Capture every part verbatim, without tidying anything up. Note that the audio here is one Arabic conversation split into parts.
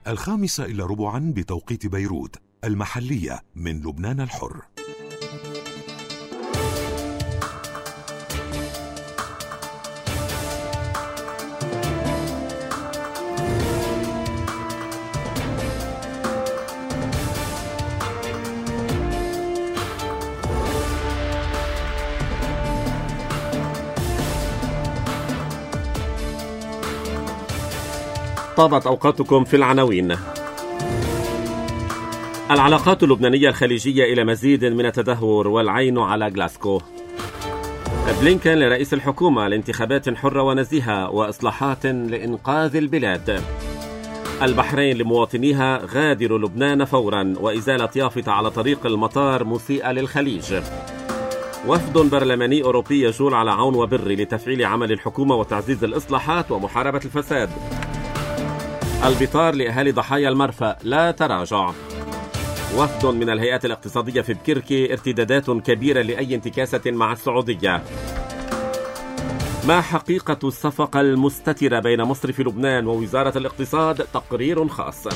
الخامسة إلى ربعا بتوقيت بيروت المحلية من لبنان الحر. طابت أوقاتكم في العناوين. العلاقات اللبنانية الخليجية إلى مزيد من التدهور والعين على غلاسكو. بلينكن لرئيس الحكومة لانتخابات حرة ونزيهة وإصلاحات لإنقاذ البلاد. البحرين لمواطنيها غادروا لبنان فورا وإزالة يافطة على طريق المطار مسيئة للخليج. وفد برلماني أوروبي يجول على عون وبر لتفعيل عمل الحكومة وتعزيز الإصلاحات ومحاربة الفساد. البطار لأهالي ضحايا المرفأ لا تراجع. وفد من الهيئات الاقتصادية في بكركي ارتدادات كبيرة لأي انتكاسة مع السعودية. ما حقيقة الصفقة المستترة بين مصرف لبنان ووزارة الاقتصاد؟ تقرير خاص.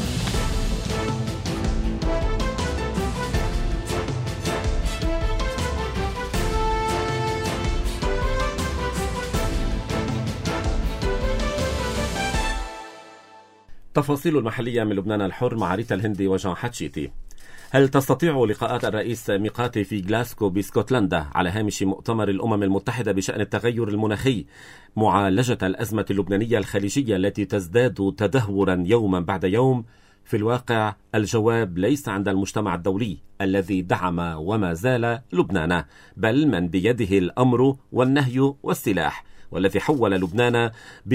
تفاصيل المحلية من لبنان الحر مع ريتا الهندي وجان حتشيتي. هل تستطيع لقاءات الرئيس ميقاتي في غلاسكو باسكتلندا على هامش مؤتمر الأمم المتحدة بشأن التغير المناخي معالجة الأزمة اللبنانية الخليجية التي تزداد تدهورا يوما بعد يوم؟ في الواقع الجواب ليس عند المجتمع الدولي الذي دعم وما زال لبنان، بل من بيده الأمر والنهي والسلاح، والذي حول لبنان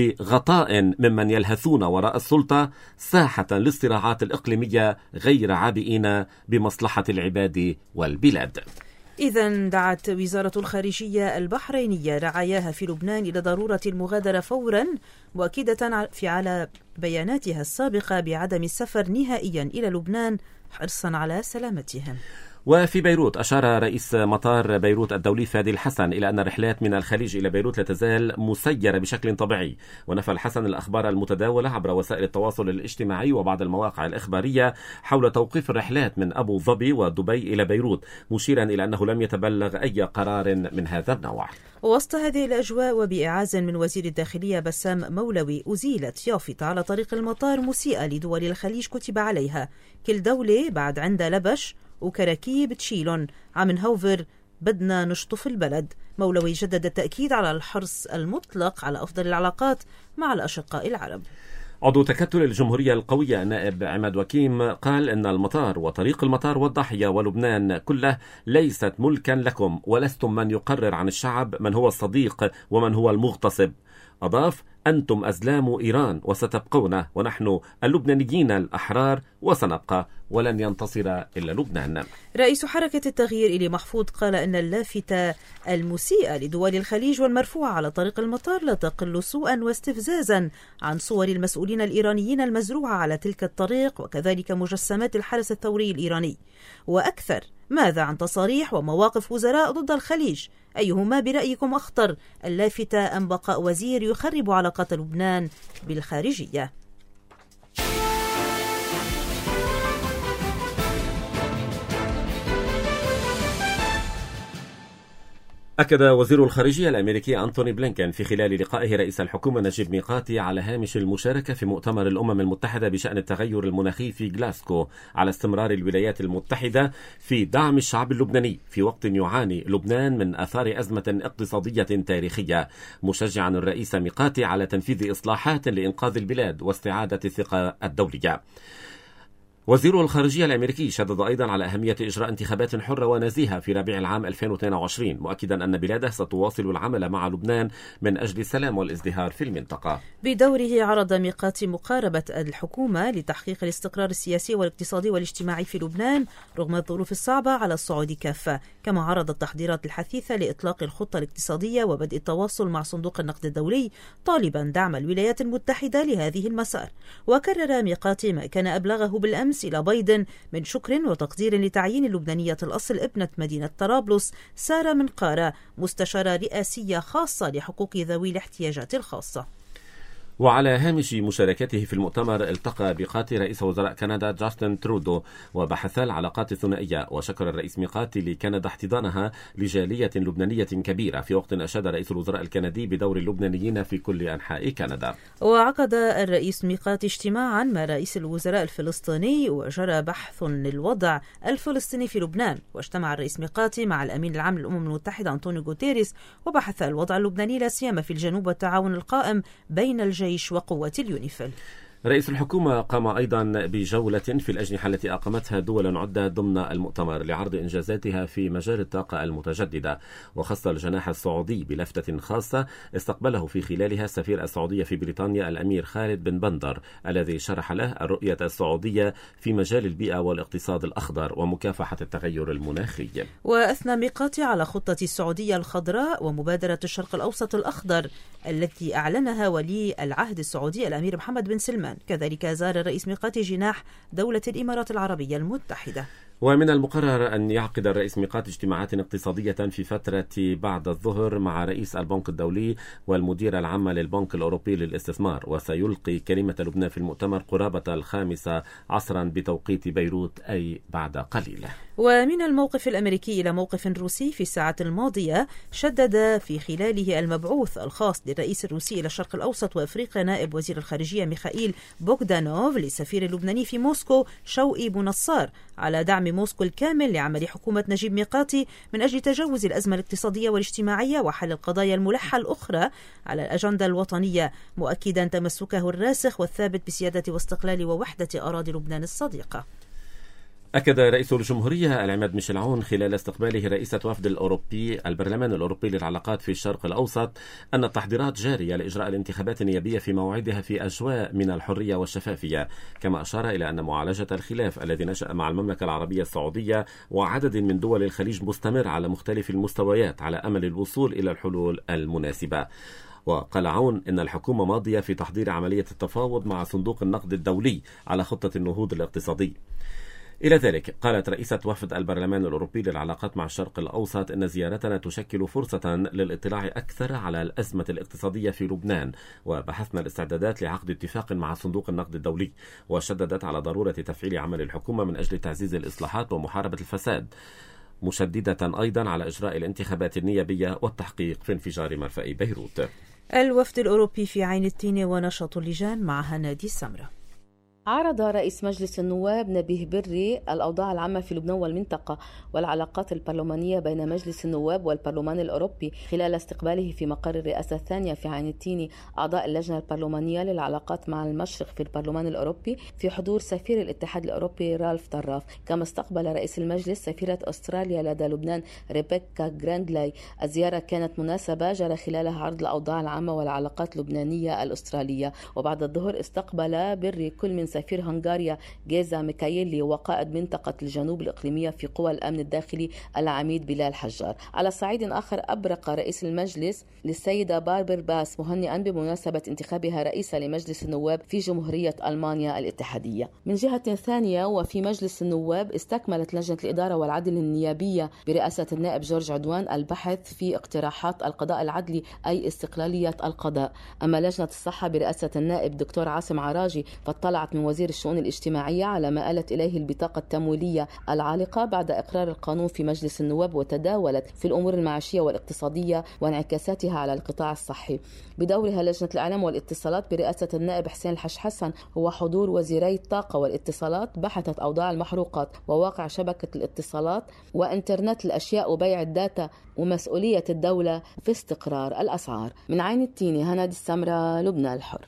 بغطاء ممن يلهثون وراء السلطة ساحة للصراعات الإقليمية غير عابئين بمصلحة العباد والبلاد. إذن دعت وزارة الخارجية البحرينية رعاياها في لبنان إلى ضرورة المغادرة فورا، مؤكدة في على بياناتها السابقة بعدم السفر نهائيا إلى لبنان حرصا على سلامتهم. وفي بيروت أشار رئيس مطار بيروت الدولي فادي الحسن إلى أن الرحلات من الخليج إلى بيروت لا تزال مسيرة بشكل طبيعي. ونفى الحسن الأخبار المتداولة عبر وسائل التواصل الاجتماعي وبعض المواقع الإخبارية حول توقيف الرحلات من أبو ظبي ودبي إلى بيروت، مشيرا إلى أنه لم يتبلغ أي قرار من هذا النوع. وسط هذه الأجواء وبإعاز من وزير الداخلية بسام مولوي، أزيلت يافطة على طريق المطار مسيئة لدول الخليج كتب عليها كل دولة بعد عندها لبش وكراكيب تشيلون عم نهوفر بدنا نشطف البلد. مولوي جدد التأكيد على الحرص المطلق على أفضل العلاقات مع الأشقاء العرب. عضو تكتل الجمهورية القوية نائب عماد وكيم قال إن المطار وطريق المطار والضاحية ولبنان كله ليست ملكا لكم، ولستم من يقرر عن الشعب من هو الصديق ومن هو المغتصب. أضاف: أنتم أزلام إيران وستبقون، ونحن اللبنانيين الأحرار وسنبقى، ولن ينتصر إلا لبنان. رئيس حركة التغيير إلي محفوظ قال إن اللافتة المسيئة لدول الخليج والمرفوعة على طريق المطار لا تقل سوءا واستفزازا عن صور المسؤولين الإيرانيين المزروعة على تلك الطريق، وكذلك مجسمات الحرس الثوري الإيراني. وأكثر، ماذا عن تصاريح ومواقف وزراء ضد الخليج؟ أيهما برأيكم أخطر، اللافتة أم بقاء وزير يخرب علاقات لبنان بالخارجية؟ أكد وزير الخارجية الأمريكي أنتوني بلينكن في خلال لقائه رئيس الحكومة نجيب ميقاتي على هامش المشاركة في مؤتمر الأمم المتحدة بشأن التغير المناخي في غلاسكو على استمرار الولايات المتحدة في دعم الشعب اللبناني في وقت يعاني لبنان من آثار أزمة اقتصادية تاريخية، مشجعا الرئيس ميقاتي على تنفيذ إصلاحات لإنقاذ البلاد واستعادة الثقة الدولية. وزير الخارجية الأمريكي شدد أيضا على أهمية إجراء انتخابات حرة ونزيهة في ربيع العام ألفين واثنين وعشرين، مؤكدا أن بلاده ستواصل العمل مع لبنان من أجل السلام والازدهار في المنطقة. بدوره عرض ميقاتي مقاربة الحكومة لتحقيق الاستقرار السياسي والاقتصادي والاجتماعي في لبنان رغم الظروف الصعبة على الصعود كافة، كما عرض التحضيرات الحثيثة لإطلاق الخطة الاقتصادية وبدء التواصل مع صندوق النقد الدولي طالبا دعم الولايات المتحدة لهذه المسار. وكرر ميقاتي ما كان أبلغه بالأمس إلى بايدن من شكر وتقدير لتعيين اللبنانية الأصل ابنة مدينة طرابلس سارة منقارة مستشارة رئاسية خاصة لحقوق ذوي الاحتياجات الخاصة. وعلى هامش مشاركته في المؤتمر التقى بقاتي رئيس وزراء كندا جاستن ترودو وبحثا العلاقات الثنائية، وشكر الرئيس ميقاتي لكندا احتضانها لجالية لبنانية كبيرة في وقت أشاد رئيس الوزراء الكندي بدور اللبنانيين في كل أنحاء كندا. وعقد الرئيس ميقاتي اجتماعا مع رئيس الوزراء الفلسطيني وجرى بحث للوضع الفلسطيني في لبنان، واجتمع الرئيس ميقاتي مع الأمين العام للأمم المتحدة أنطونيو غوتيريس وبحث الوضع اللبناني لا سيما في الجنوب والتعاون القائم بين الجيش وقوات اليونيفيل. رئيس الحكومة قام أيضا بجولة في الأجنحة التي أقامتها دول عدة ضمن المؤتمر لعرض إنجازاتها في مجال الطاقة المتجددة، وخص الجناح السعودي بلفتة خاصة استقبله في خلالها السفير السعودية في بريطانيا الأمير خالد بن بندر، الذي شرح له الرؤية السعودية في مجال البيئة والاقتصاد الأخضر ومكافحة التغير المناخي. وأثنى ميقاتي على خطة السعودية الخضراء ومبادرة الشرق الأوسط الأخضر التي أعلنها ولي العهد السعودي الأمير محمد بن سلمان. كذلك زار الرئيس ميقاتي جناح دولة الإمارات العربية المتحدة. ومن المقرر أن يعقد الرئيس ميقاتي اجتماعات اقتصادية في فترة بعد الظهر مع رئيس البنك الدولي والمدير العام للبنك الأوروبي للاستثمار، وسيلقي كلمة لبنان في المؤتمر قرابة الخامسة عصرا بتوقيت بيروت أي بعد قليل. ومن الموقف الأمريكي إلى موقف روسي في الساعة الماضية، شدد في خلاله المبعوث الخاص للرئيس الروسي إلى الشرق الأوسط وأفريقيا نائب وزير الخارجية ميخائيل بوغدانوف للسفير اللبناني في موسكو شوقي بونصار على دعم موسكو الكامل لعمل حكومة نجيب ميقاتي من أجل تجاوز الأزمة الاقتصادية والاجتماعية وحل القضايا الملحة الأخرى على الأجندة الوطنية، مؤكدا تمسكه الراسخ والثابت بسيادة واستقلال ووحدة أراضي لبنان الصديقة. أكد رئيس الجمهورية العماد ميشيل عون خلال استقباله رئيسة وفد الأوروبي البرلمان الأوروبي للعلاقات في الشرق الأوسط أن التحضيرات جارية لإجراء الانتخابات النيابية في موعدها في أجواء من الحرية والشفافية، كما أشار إلى أن معالجة الخلاف الذي نشأ مع المملكة العربية السعودية وعدد من دول الخليج مستمر على مختلف المستويات على أمل الوصول إلى الحلول المناسبة. وقال عون إن الحكومة ماضية في تحضير عملية التفاوض مع صندوق النقد الدولي على خطة النهوض الاقتصادي. إلى ذلك قالت رئيسة وفد البرلمان الأوروبي للعلاقات مع الشرق الأوسط إن زيارتنا تشكل فرصة للاطلاع أكثر على الأزمة الاقتصادية في لبنان، وبحثنا الاستعدادات لعقد اتفاق مع صندوق النقد الدولي، وشددت على ضرورة تفعيل عمل الحكومة من أجل تعزيز الإصلاحات ومحاربة الفساد، مشددة أيضا على إجراء الانتخابات النيابية والتحقيق في انفجار مرفأ بيروت. الوفد الأوروبي في عين التين ونشاط اللجان معها نادي السمرة. عرض رئيس مجلس النواب نبيه بري الأوضاع العامة في لبنان والمنطقة والعلاقات البرلمانية بين مجلس النواب والبرلمان الأوروبي خلال استقباله في مقر الرئاسة الثانية في عين التيني أعضاء اللجنة البرلمانية للعلاقات مع المشرق في البرلمان الأوروبي في حضور سفير الاتحاد الأوروبي رالف طراف. كما استقبل رئيس المجلس سفيرة أستراليا لدى لبنان ريبيكا جراندلاي. الزيارة كانت مناسبة جرى خلالها عرض الأوضاع العامة والعلاقات اللبنانية الأسترالية. وبعد الظهر استقبل بري كل من سفير هنغاريا جيزا ميكايلي وقائد منطقة الجنوب الإقليمية في قوى الأمن الداخلي العميد بلال حجار. على صعيد آخر، أبرق رئيس المجلس للسيدة باربر باس مهنئا بمناسبة انتخابها رئيسة لمجلس النواب في جمهورية ألمانيا الاتحادية. من جهة ثانية، وفي مجلس النواب استكملت لجنة الإدارة والعدل النيابية برئاسة النائب جورج عدوان البحث في اقتراحات القضاء العدلي أي استقلالية القضاء. أما لجنة الصحة برئاسة النائب دكتور عاصم عراجي فاطلعت من وزير الشؤون الاجتماعية على ما آلت إليه البطاقة التمويلية العالقة بعد إقرار القانون في مجلس النواب، وتداولت في الأمور المعيشية والاقتصادية وانعكاساتها على القطاع الصحي. بدورها لجنة الإعلام والاتصالات برئاسة النائب حسين الحش حسن وحضور وزيري الطاقة والاتصالات بحثت أوضاع المحروقات وواقع شبكة الاتصالات وإنترنت الأشياء وبيع الداتا ومسؤولية الدولة في استقرار الأسعار. من عين التيني هنادي السمرة، لبنان الحر.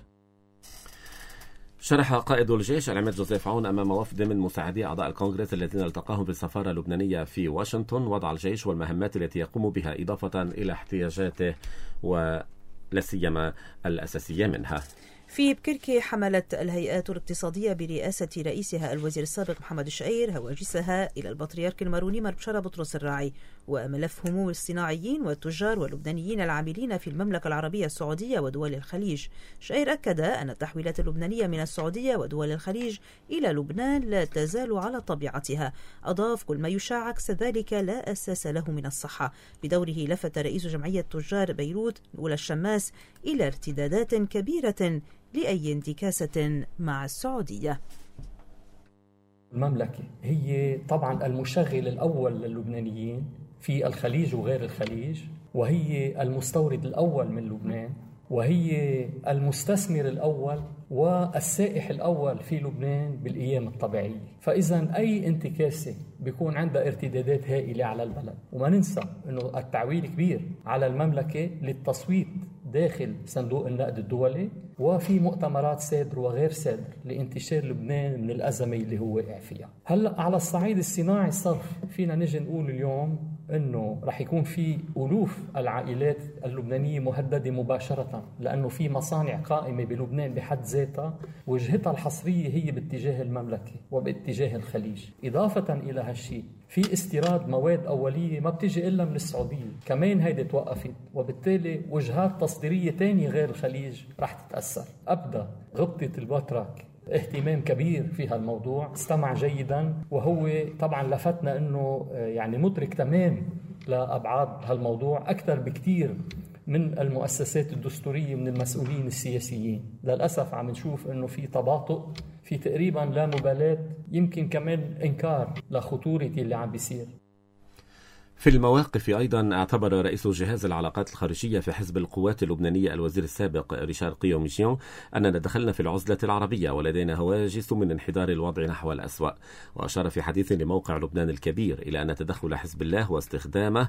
شرح قائد الجيش العماد جوزيف عون أمام وفد من مساعدي أعضاء الكونغرس الذين التقاهم بالسفارة اللبنانية في واشنطن وضع الجيش والمهمات التي يقوم بها إضافة إلى احتياجاته ولا سيما الأساسية منها. في بكركي حملت الهيئات الاقتصادية برئاسة رئيسها الوزير السابق محمد الشقير هواجسها إلى البطريرك الماروني مربشرة بطرس الراعي، وملف هموم الصناعيين والتجار واللبنانيين العاملين في المملكة العربية السعودية ودول الخليج. شقير أكد أن التحويلات اللبنانية من السعودية ودول الخليج إلى لبنان لا تزال على طبيعتها. أضاف: كل ما يشاع عكس ذلك لا أساس له من الصحة. بدوره لفت رئيس جمعية تجار بيروت أولى الشماس إلى ارتدادات كبيرة لأي انتكاسة مع السعودية. المملكة هي طبعا المشغل الأول للبنانيين في الخليج وغير الخليج، وهي المستورد الأول من لبنان، وهي المستثمر الأول والسائح الأول في لبنان بالأيام الطبيعية. فإذا أي انتكاسة بيكون عندها ارتدادات هائلة على البلد. وما ننسى أنه التعويل كبير على المملكة للتصويت داخل صندوق النقد الدولي، وفي مؤتمرات صادر وغير صادر لانتشار لبنان من الأزمة اللي هو واقع فيها. هلأ على الصعيد الصناعي الصرف فينا نجي نقول اليوم أنه رح يكون في ألوف العائلات اللبنانية مهددة مباشرة، لأنه في مصانع قائمة بلبنان بحد ذاتها وجهتها الحصرية هي باتجاه المملكة وباتجاه الخليج. إضافة إلى هالشيء في استيراد مواد أولية ما بتيجي إلا من السعودية، كمان هيدي توقفت، وبالتالي وجهات تصديرية تانية غير الخليج رح تتأثر. أبدأ غبطة البطرك اهتمام كبير في هالموضوع، استمع جيدا، وهو طبعا لفتنا أنه يعني مدرك تمام لأبعاد هالموضوع أكثر بكتير من المؤسسات الدستورية من المسؤولين السياسيين. للأسف عم نشوف أنه في تباطؤ، في تقريبا لا مبالاة، يمكن كمان إنكار لخطورة اللي عم بيصير. في المواقف أيضا اعتبر رئيس جهاز العلاقات الخارجية في حزب القوات اللبنانية الوزير السابق ريشار قيوميشيون أننا دخلنا في العزلة العربية ولدينا هواجس من انحدار الوضع نحو الأسوأ. وأشار في حديث لموقع لبنان الكبير إلى أن تدخل حزب الله واستخدامه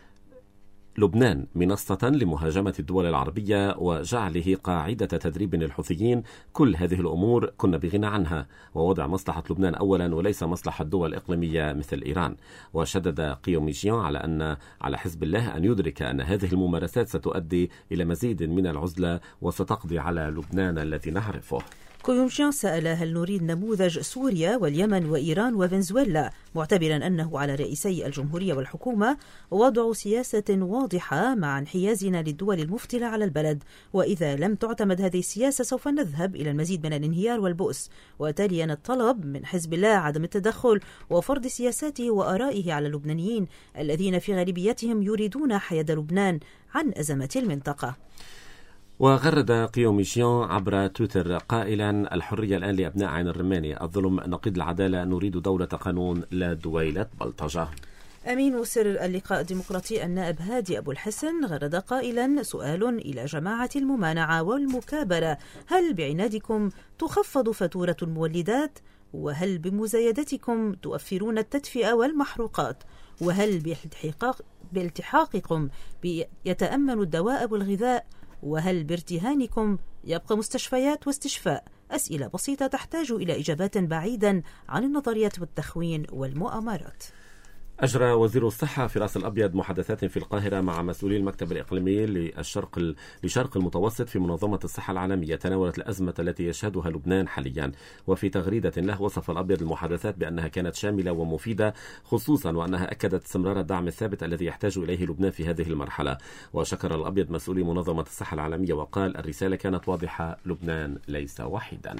لبنان منصة لمهاجمة الدول العربية وجعله قاعدة تدريب للحوثيين، كل هذه الأمور كنا بغنى عنها، ووضع مصلحة لبنان أولا وليس مصلحة دول إقليمية مثل إيران. وشدد قيوميشيون على أن على حزب الله أن يدرك أن هذه الممارسات ستؤدي إلى مزيد من العزلة وستقضي على لبنان الذي نعرفه. قيوميشيون سأل هل نريد نموذج سوريا واليمن وإيران وفنزويلا، معتبرا أنه على رئيسي الجمهورية والحكومة وضع سياسة واضحة مع انحيازنا للدول المفتلة على البلد، وإذا لم تعتمد هذه السياسة سوف نذهب إلى المزيد من الانهيار والبؤس. وتاليا الطلب من حزب الله عدم التدخل وفرض سياساته وآرائه على اللبنانيين الذين في غالبيتهم يريدون حياد لبنان عن أزمة المنطقة. وغرد قيوميشيون عبر تويتر قائلا: الحرية الآن لأبناء عين الرماني، الظلم نقيض العدالة، نريد دولة قانون لا دويلة بلطجة. أمين سر اللقاء الديمقراطي النائب هادي أبو الحسن غرد قائلا: سؤال إلى جماعة الممانعة والمكابرة، هل بعنادكم تخفض فاتورة المولدات؟ وهل بمزايدتكم توفرون التدفئة والمحروقات؟ وهل بالتحقاق بالتحاقكم يتأمن الدواء والغذاء؟ وهل بارتهانكم يبقى مستشفيات واستشفاء؟ أسئلة بسيطة تحتاج إلى إجابات بعيدا عن النظريات والتخوين والمؤامرات. أجرى وزير الصحة في رأس الأبيض محادثات في القاهرة مع مسؤولي المكتب الإقليمي للشرق لشرق المتوسط في منظمة الصحة العالمية، تناولت الأزمة التي يشهدها لبنان حاليا. وفي تغريدة له وصف الأبيض المحادثات بأنها كانت شاملة ومفيدة، خصوصا وأنها أكدت استمرار الدعم الثابت الذي يحتاج إليه لبنان في هذه المرحلة. وشكر الأبيض مسؤولي منظمة الصحة العالمية وقال: الرسالة كانت واضحة، لبنان ليس وحيدا.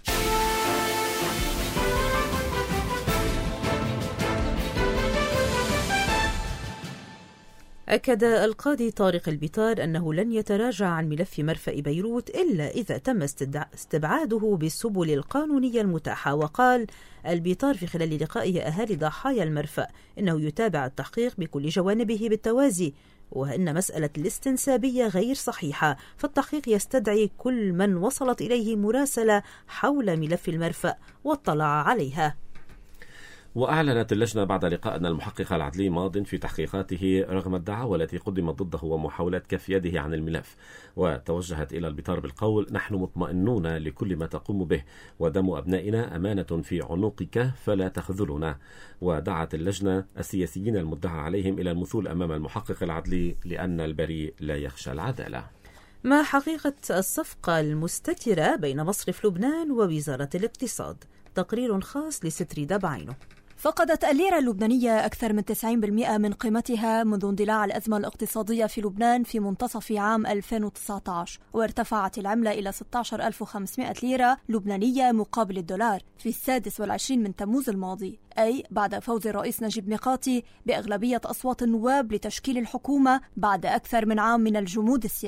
أكد القاضي طارق البيطار أنه لن يتراجع عن ملف مرفأ بيروت إلا إذا تم استبعاده بالسبل القانونية المتاحة. وقال البيطار في خلال لقائه أهالي ضحايا المرفأ إنه يتابع التحقيق بكل جوانبه بالتوازي، وأن مسألة الاستنسابية غير صحيحة، فالتحقيق يستدعي كل من وصلت إليه مراسلة حول ملف المرفأ واطلع عليها. وأعلنت اللجنة بعد لقاء أن المحقق العدلي ماض في تحقيقاته رغم الدعاوى التي قدمت ضده ومحاولات كف يده عن الملف. وتوجهت إلى البيطار بالقول: نحن مطمئنون لكل ما تقوم به، ودم أبنائنا أمانة في عنقك فلا تخذلنا. ودعت اللجنة السياسيين المدعى عليهم إلى المثول أمام المحقق العدلي لأن البريء لا يخشى العدالة. ما حقيقة الصفقة المستترة بين مصرف لبنان ووزارة الاقتصاد؟ تقرير خاص لستريدا بعينه. فقدت الليرة اللبنانية أكثر من تسعين بالمئة من قيمتها منذ اندلاع الأزمة الاقتصادية في لبنان في منتصف عام ألفين وتسعة عشر، وارتفعت العملة إلى ستة عشر ألف وخمسمئة ليرة لبنانية مقابل الدولار في السادس والعشرين من تموز الماضي، أي بعد فوز الرئيس نجيب ميقاتي بأغلبية أصوات النواب لتشكيل الحكومة بعد أكثر من عام من الجمود السياسي.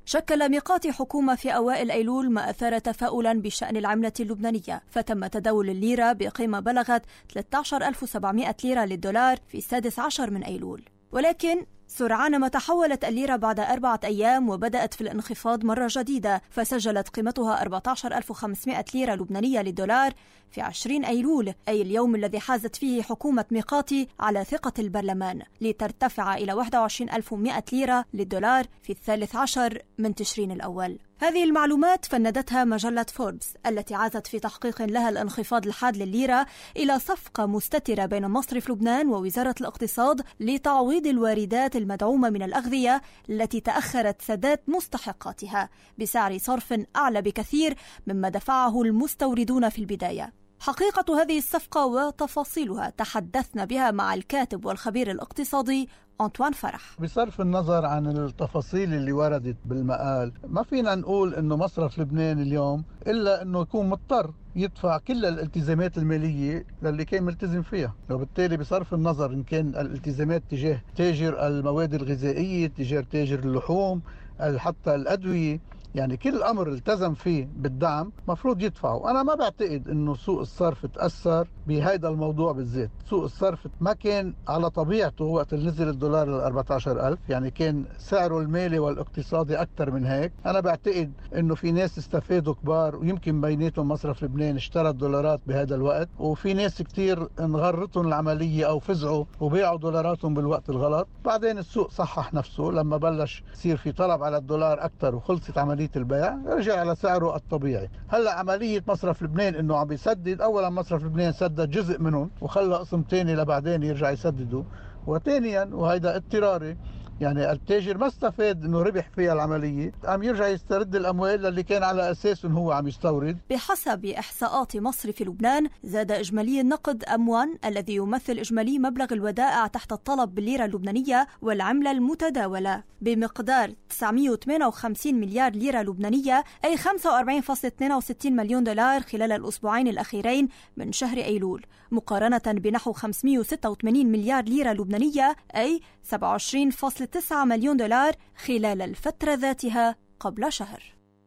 شكل ميقات حكومة في أوائل أيلول ما أثار تفاؤلا بشأن العملة اللبنانية، فتم تداول الليرة بقيمة بلغت ثلاثة عشر ألف وسبعمائة ليرة للدولار في السادس عشر من أيلول. ولكن سرعان ما تحولت الليرة بعد أربعة أيام وبدأت في الانخفاض مرة جديدة، فسجلت قيمتها أربعة عشر ألف وخمسمائة ليرة لبنانية للدولار في عشرين أيلول، أي اليوم الذي حازت فيه حكومة ميقاتي على ثقة البرلمان، لترتفع إلى واحد وعشرين ألف ومائة ليرة للدولار في الثالث عشر من تشرين الأول. هذه المعلومات فندتها مجلة فوربس التي عازت في تحقيق لها الانخفاض الحاد للليرة إلى صفقة مستترة بين مصرف لبنان ووزارة الاقتصاد لتعويض الواردات المدعومة من الأغذية التي تأخرت سداد مستحقاتها بسعر صرف أعلى بكثير مما دفعه المستوردون في البداية. حقيقة هذه الصفقة وتفاصيلها تحدثنا بها مع الكاتب والخبير الاقتصادي أنطوان فرح. بصرف النظر عن التفاصيل اللي وردت بالمقال، ما فينا نقول انه مصرف لبنان اليوم الا انه يكون مضطر يدفع كل الالتزامات المالية للي كان ملتزم فيها، وبالتالي بصرف النظر ان كان الالتزامات تجاه تاجر المواد الغذائية، تجاه تاجر اللحوم، حتى الأدوية، يعني كل أمر التزم فيه بالدعم مفروض يدفعه. أنا ما بعتقد أنه سوق الصرف تأثر بهذا الموضوع بالذات. سوق الصرف ما كان على طبيعته وقت اللي نزل الدولار ل أربعة عشر ألف، يعني كان سعره المالي والاقتصادي أكثر من هيك. أنا بعتقد أنه في ناس استفادوا كبار، ويمكن بيناتهم مصرف لبنان اشترى الدولارات بهذا الوقت، وفي ناس كتير انغرتهم العملية أو فزعوا وبيعوا دولاراتهم بالوقت الغلط. بعدين السوق صحح نفسه لما بلش يصير في طلب على الدولار أكثر وخلصت عملية البيع، رجع على سعره الطبيعي. هلا عملية مصرف لبنان انه عم بيسدد، اولا مصرف لبنان سدد جزء منهم وخلى قسم ثاني لبعدين يرجع يسدده، وثانيا وهيدا اضطراري، يعني التاجر ما استفاد انه ربح فيها العمليه، عم يرجع يسترد الاموال اللي كان على اساس انه هو عم يستورد. بحسب احصاءات مصرف لبنان، زاد اجمالي النقد اموان الذي يمثل اجمالي مبلغ الودائع تحت الطلب بالليره اللبنانيه والعمله المتداوله بمقدار تسعمائة وثمانية وخمسين مليار ليره لبنانيه، اي خمسة وأربعين فاصلة اثنين وستين مليون دولار خلال الاسبوعين الاخيرين من شهر ايلول، مقارنه بنحو خمسمائة وستة وثمانين مليار ليره لبنانيه، اي سبعة وعشرين فاصلة تسعة مليون دولار خلال الفترة ذاتها قبل شهر.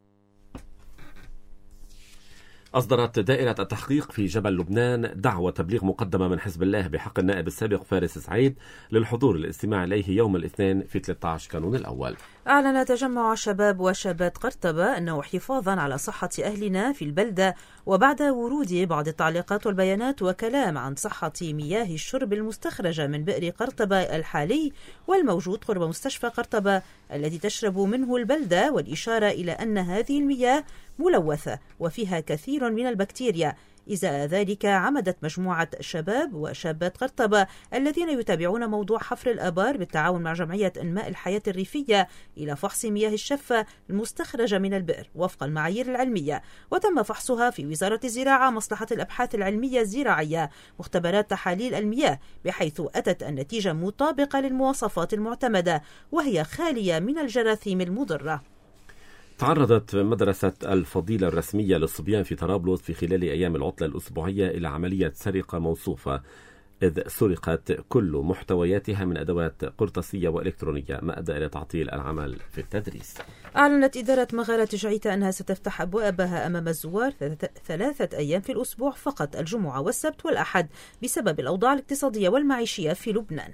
أصدرت دائرة التحقيق في جبل لبنان دعوى تبليغ مقدمة من حزب الله بحق النائب السابق فارس سعيد للحضور للاستماع إليه يوم الاثنين في ثلاثة عشر كانون الأول. أعلن تجمع شباب وشابات قرطبة أنه حفاظا على صحة أهلنا في البلدة، وبعد ورود بعض التعليقات والبيانات وكلام عن صحة مياه الشرب المستخرجة من بئر قرطبة الحالي والموجود قرب مستشفى قرطبة الذي تشرب منه البلدة، والإشارة إلى أن هذه المياه ملوثة وفيها كثير من البكتيريا. إزاء ذلك عمدت مجموعة شباب وشابات قرطبة الذين يتابعون موضوع حفر الآبار بالتعاون مع جمعية إنماء الحياة الريفية إلى فحص مياه الشفة المستخرجة من البئر وفق المعايير العلمية، وتم فحصها في وزارة الزراعة مصلحة الأبحاث العلمية الزراعية مختبرات تحاليل المياه، بحيث أتت النتيجة مطابقة للمواصفات المعتمدة وهي خالية من الجراثيم المضرة. تعرضت مدرسة الفضيلة الرسمية للصبيان في طرابلس في خلال أيام العطلة الأسبوعية إلى عملية سرقة موصوفة، إذ سرقت كل محتوياتها من أدوات قرطاسية وإلكترونية، ما أدى إلى تعطيل العمل في التدريس. أعلنت إدارة مغارة جعيتا أنها ستفتح أبوابها أمام الزوار ثلاثة أيام في الأسبوع فقط، الجمعة والسبت والأحد، بسبب الأوضاع الاقتصادية والمعيشية في لبنان.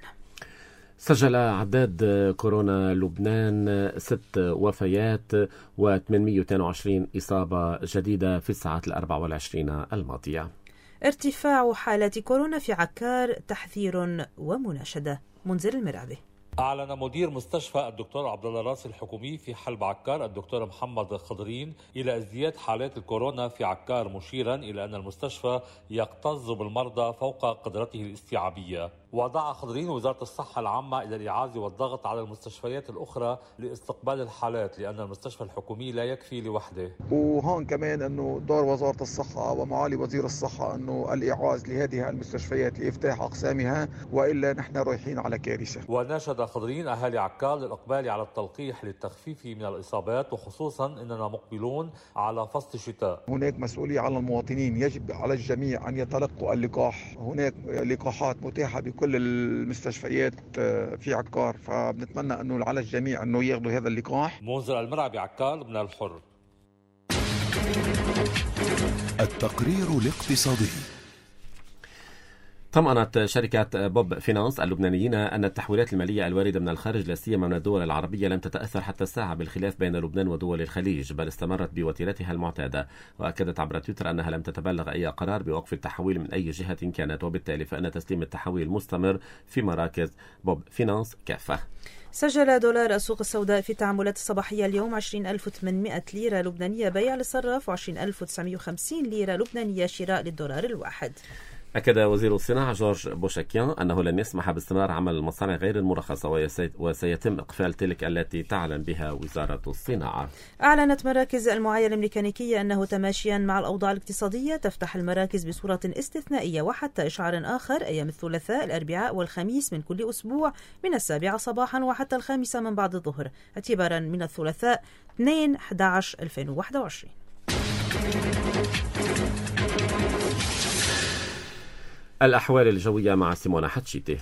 سجل عداد كورونا لبنان ست وفيات وثمانمائة واثنين وعشرين إصابة جديدة في الساعات الأربع والعشرين الماضية. ارتفاع حالات كورونا في عكار تحذير ومناشدة. منذر المرعبي. أعلن مدير مستشفى الدكتور عبد الله راسي الحكومي في حلب عكار الدكتور محمد خضرين إلى ازدياد حالات الكورونا في عكار، مشيرا إلى أن المستشفى يكتظ بالمرضى فوق قدرته الاستيعابية. وضع خضرين وزارة الصحة العامة إلى الإعازة والضغط على المستشفيات الأخرى لاستقبال الحالات، لأن المستشفى الحكومي لا يكفي لوحده. وهون كمان أنه دور وزارة الصحة ومعالي وزير الصحة أنه الإعاز لهذه المستشفيات لإفتاح أقسامها، وإلا نحن رايحين على كارثة. وناشد خضرين أهالي عكار للإقبال على التلقيح للتخفيف من الإصابات، وخصوصا أننا مقبلون على فصل الشتاء. هناك مسؤولية على المواطنين، يجب على الجميع أن يتلقوا اللقاح. هناك لقاحات متاحة بكل كل المستشفيات في عكار، فبنتمنى أنه على الجميع أنه ياخذوا هذا اللقاح. منذر المرعى بعكار من الحر. التقرير الاقتصادي. طمأنت شركة بوب فينانس اللبنانيين أن التحويلات المالية الواردة من الخارج لا سيما من الدول العربية لم تتأثر حتى الساعة بالخلاف بين لبنان ودول الخليج، بل استمرت بوتيرتها المعتادة. وأكدت عبر تويتر أنها لم تتبلغ أي قرار بوقف التحويل من أي جهة كانت، وبالتالي فإن تسليم التحويل مستمر في مراكز بوب فينانس كافة. سجل دولار السوق السوداء في التعاملات الصباحية اليوم عشرين ألف وثمانمائة ليرة لبنانية بيع للصراف وعشرين ألف وتسعمائة وخمسين ليرة لبنانية شراء للدولار الواحد. أكد وزير الصناعة جورج بوشاكيان أنه لن يسمح باستمرار عمل المصانع غير المرخصة وسيتم إقفال تلك التي تعلن بها وزارة الصناعة. أعلنت مراكز المعاينة الميكانيكية أنه تماشيا مع الأوضاع الاقتصادية تفتح المراكز بصورة استثنائية وحتى إشعار آخر أيام الثلاثاء الأربعاء والخميس من كل أسبوع من السابعة صباحا وحتى الخامسة من بعد الظهر اعتبارا من الثلاثاء اثنين أحد عشر ألفين وواحد وعشرين. الأحوال الجوية مع سيمونا حتشيتي.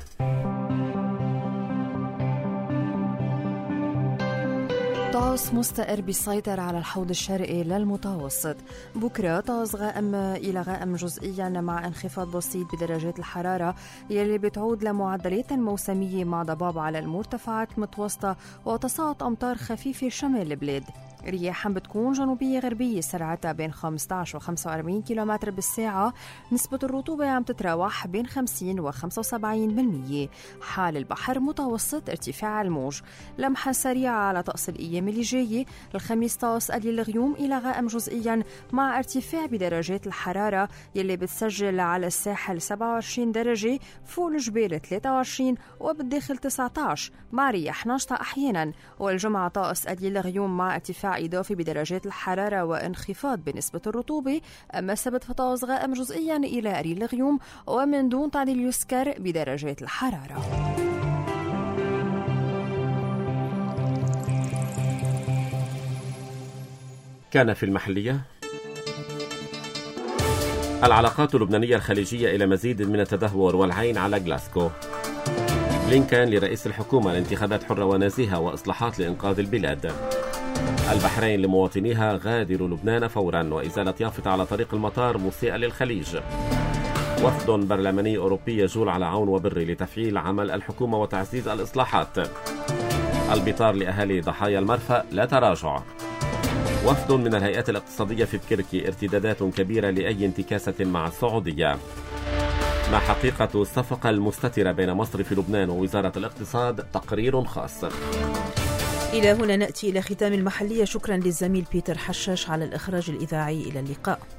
طقس مستقر بيسيطر على الحوض الشرقي للمتوسط. بكرة طقس غائم إلى غائم جزئيا مع انخفاض بسيط بدرجات الحرارة يلي بتعود لمعدلات موسمية مع ضباب على المرتفعات المتوسطة وتساقط أمطار خفيفة شمال البلاد. رياحا بتكون جنوبية غربية سرعتها بين خمسة عشر و خمسة وأربعين كيلومتر بالساعة. نسبة الرطوبة عم تتراوح بين خمسين و خمسة وسبعين بالمية. حال البحر متوسط ارتفاع الموج. لمحة سريعة على طقس الأيام اللي جاية. الخميس طقس قليل الغيوم إلى غائم جزئيا مع ارتفاع بدرجات الحرارة يلي بتسجل على الساحل سبعة وعشرين درجة، فوق الجبال ثلاثة وعشرين وبالداخل تسعة عشر مع رياح ناشطة أحيانا. والجمعة طقس قليل الغيوم مع ارتفاع إضافي بدرجات الحرارة وانخفاض بنسبة الرطوبة. أما السبت فطقس غائم جزئيا إلى قليل الغيوم ومن دون تعديل يسكر بدرجات الحرارة. كان في المحلية. العلاقات اللبنانية الخليجية إلى مزيد من التدهور والعين على غلاسكو. بلينكن لرئيس الحكومة لانتخابات حرة ونزيهة وإصلاحات لإنقاذ البلاد. البحرين لمواطنيها غادروا لبنان فورا وإزالة يافطة على طريق المطار مسيئة للخليج. وفد برلماني أوروبي يجول على عون وبري لتفعيل عمل الحكومة وتعزيز الإصلاحات. البطار لأهالي ضحايا المرفأ لا تراجع. وفد من الهيئات الاقتصادية في بكركي ارتدادات كبيرة لأي انتكاسة مع السعودية. ما حقيقة الصفقة المستترة بين مصرف لبنان ووزارة الاقتصاد؟ تقرير خاص. إلى هنا نأتي إلى ختام المحلية. شكرا للزميل بيتر حشاش على الإخراج الإذاعي. إلى اللقاء.